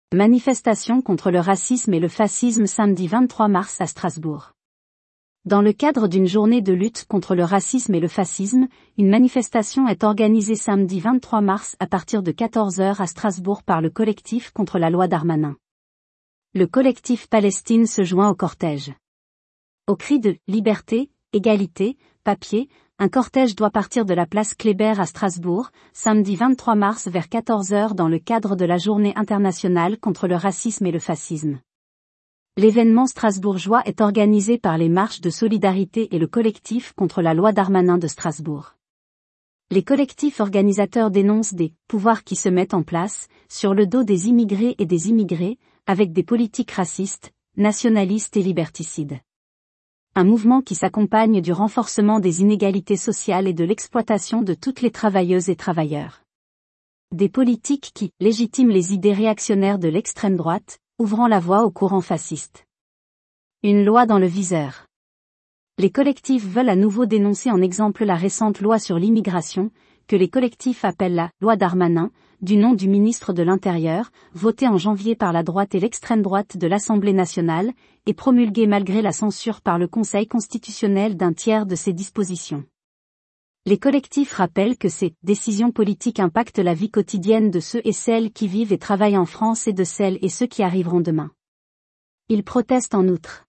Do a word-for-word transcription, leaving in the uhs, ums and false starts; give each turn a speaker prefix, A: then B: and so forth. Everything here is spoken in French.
A: Manifestation contre le racisme et le fascisme samedi vingt-trois mars à Strasbourg. Dans le cadre d'une journée de lutte contre le racisme et le fascisme, une manifestation est organisée samedi vingt-trois mars à partir de quatorze heures à Strasbourg par le collectif contre la loi Darmanin. Le collectif Palestine se joint au cortège. Au cri de « Liberté, égalité, papier », un cortège doit partir de la place Kléber à Strasbourg, samedi vingt-trois mars vers quatorze heures dans le cadre de la Journée internationale contre le racisme et le fascisme. L'événement strasbourgeois est organisé par les marches de solidarité et le collectif contre la loi Darmanin de Strasbourg. Les collectifs organisateurs dénoncent des « pouvoirs qui se mettent en place » sur le dos des immigrés et des immigrés, avec des politiques racistes, nationalistes et liberticides. Un mouvement qui s'accompagne du renforcement des inégalités sociales et de l'exploitation de toutes les travailleuses et travailleurs. Des politiques qui légitiment les idées réactionnaires de l'extrême droite, ouvrant la voie au courant fasciste. Une loi dans le viseur. Les collectifs veulent à nouveau dénoncer en exemple la récente loi sur l'immigration, que les collectifs appellent la « loi Darmanin », du nom du ministre de l'Intérieur, votée en janvier par la droite et l'extrême droite de l'Assemblée nationale, et promulguée malgré la censure par le Conseil constitutionnel d'un tiers de ses dispositions. Les collectifs rappellent que ces décisions politiques impactent la vie quotidienne de ceux et celles qui vivent et travaillent en France et de celles et ceux qui arriveront demain. Ils protestent en outre